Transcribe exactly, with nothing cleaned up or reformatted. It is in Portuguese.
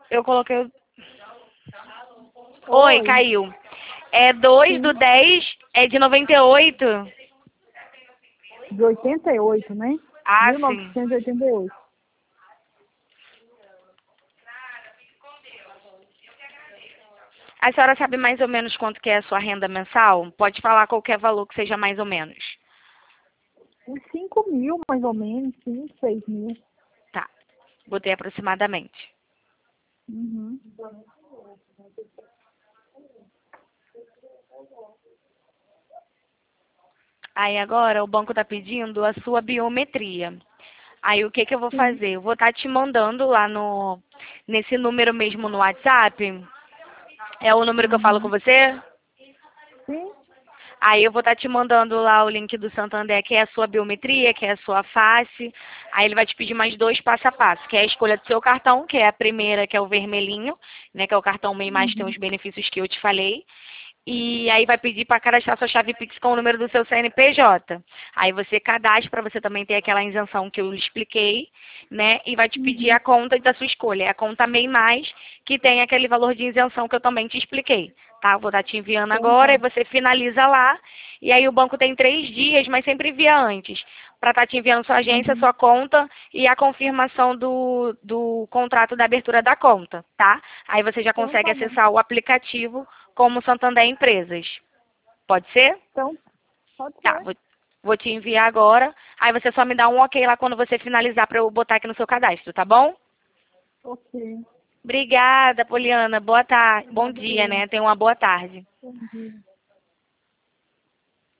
Eu coloquei o... Oi, Oi. caiu. É dois do Sim. dez, é de noventa e oito. De oitenta e oito, né? Ah, Mil sim. novecentos e oitenta e oito. A senhora sabe mais ou menos quanto que é a sua renda mensal? Pode falar qualquer valor que seja mais ou menos. Uns cinco mil, mais ou menos. Cinco, seis mil. Tá. Botei aproximadamente. Uhum. Aí agora o banco tá pedindo a sua biometria. Aí o que que eu vou Sim. fazer? Eu vou estar te mandando lá no nesse número mesmo no WhatsApp. É o número que eu falo com Uhum. você? Sim. Aí eu vou estar te mandando lá o link do Santander, que é a sua biometria, que é a sua face. Aí ele vai te pedir mais dois passo a passo, que é a escolha do seu cartão, que é a primeira, que é o vermelhinho, né, que é o cartão meio mais tem Uhum. os benefícios que eu te falei. E aí vai pedir para cadastrar sua chave Pix com o número do seu C N P J. Aí você cadastra para você também ter aquela isenção que eu expliquei, né? E vai te pedir Uhum. a conta da sua escolha. É a conta MEI Mais, que tem aquele valor de isenção que eu também te expliquei. Tá? Eu vou estar te enviando Então agora e tá. você finaliza lá. E aí o banco tem três dias, mas sempre envia antes. Para estar te enviando sua agência, Uhum. sua conta e a confirmação do, do contrato da abertura da conta, tá? Aí você já Então consegue tá bom. acessar o aplicativo como Santander Empresas. Pode ser? Então, pode Tá, ser. vou, vou te enviar agora. Aí você só me dá um ok lá quando você finalizar para eu botar aqui no seu cadastro, tá bom? Ok. Obrigada, Poliana. Boa tarde. Bom dia, Valeu. né? Tenha uma boa tarde. Bom dia.